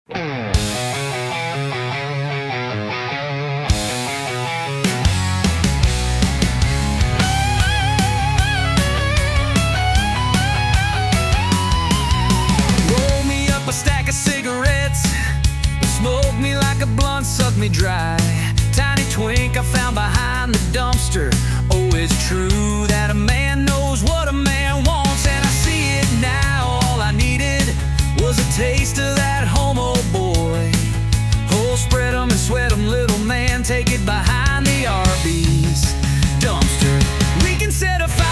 Roll me up a stack of cigarettes, smoke me like a blunt, suck me dry. Tiny twink I found behind the dumpster. Oh, it's true that a man knows what a man wants, and I see it now. All I needed was a taste of that homo boy. Oh, spread 'em and sweat 'em, little man, take it behind the Arby's dumpster. We can set a fire,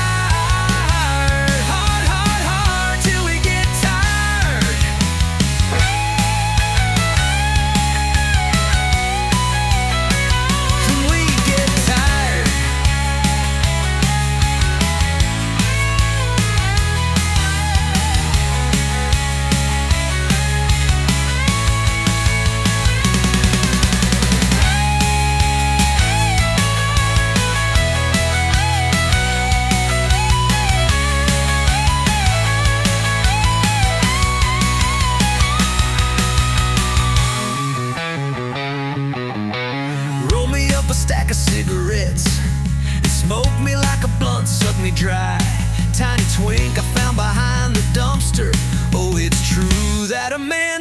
hard, hard, hard, till we get tired. Till we get tired. Roll me up a stack of cigarettes, smoke me like a blunt, suck me dry. Tiny twink I found behind the dumpster. Oh, it's true that a man